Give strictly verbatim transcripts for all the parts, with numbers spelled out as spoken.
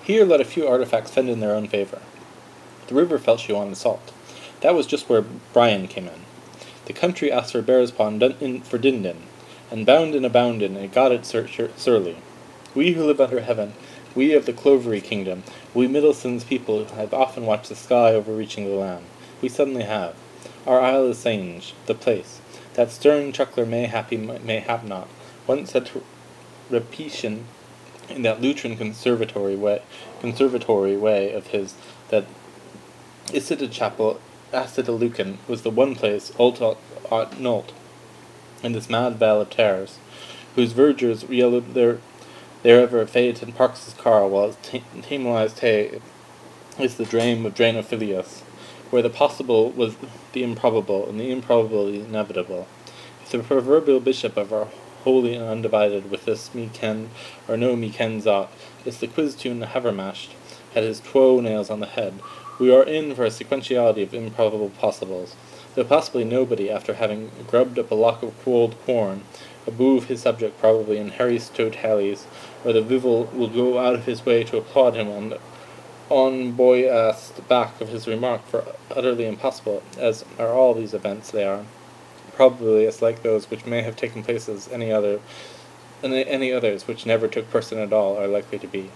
Here let a few artifacts fend in their own favour. The river felt she wanted salt. That was just where Brian came in. The country asked for Bearspaw dun- for Dindin, and boundin' a boundin' it got it sur- sur- surly. We who live under heaven, we of the Clovery kingdom, we Middleton's people have often watched the sky overreaching the land. We suddenly have. Our isle is Sange, the place. That stern chuckler mayhap mayhap not. Once said to repetition in that Lutheran conservatory way, conservatory way of his, that Isida Chapel, Asida Lucan, was the one place, Alt Aut Nolt, in this mad vale of terrors, whose verdures yellowed their therever Phaeton parks his car, while his tamenized hay is the dream of Draenophilius, where the possible was the improbable, and the improbable the inevitable. If the proverbial bishop of our holy and undivided with this me ken or no me ken zot is the quiz-tune Havermashed, had his twoe nails on the head, we are in for a sequentiality of improbable possibles, though possibly nobody, after having grubbed up a lock of cold corn, above his subject probably in Harry Stowe-Tallies, or the Vival will go out of his way to applaud him on the on boy-assed back of his remark for utterly impossible, as are all these events they are, probably as like those which may have taken place as any other, and any others which never took person at all are likely to be.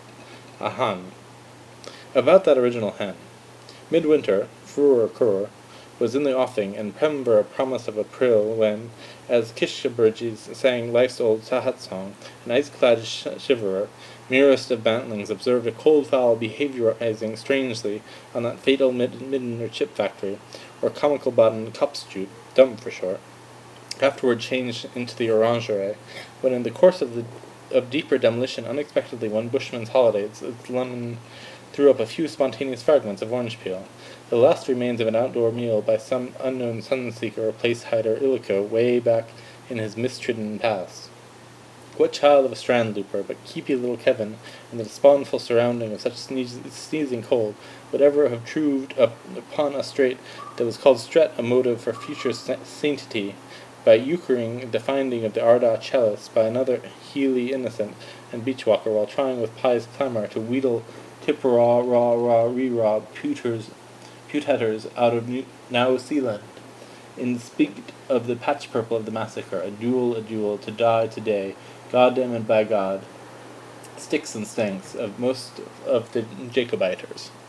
A han. About that original hen. Midwinter, Furor Curor, was in the offing, and Prember a promise of April, when, as Kishaburges sang life's old Sahat song, an ice-clad sh- shiverer, merest of bantlings, observed a cold fowl behaviorizing strangely on that fatal mid- Middenner chip factory, or comical button Kopstjoot, dumb for short, afterward changed into the orangerie, when in the course of the of deeper demolition unexpectedly one bushman's holidays its lemon threw up a few spontaneous fragments of orange peel, the last remains of an outdoor meal by some unknown sun-seeker or place-hider Illico way back in his mistridden past. What child of a strand-looper but keepy little Kevin, in the despondful surrounding of such sneeze, sneezing cold, would ever have truved up upon a strait that was called stret a motive for future sanctity, by euchering the finding of the Ardagh chalice by another Healy innocent and beachwalker while trying with pious clamour to wheedle tip-raw, raw, raw, re-raw puters, putetters out of New, Now Zealand. In speak of the patch purple of the massacre, a duel, a duel, to die today, goddamn and by God, sticks and stanks of most of the Jacobiters.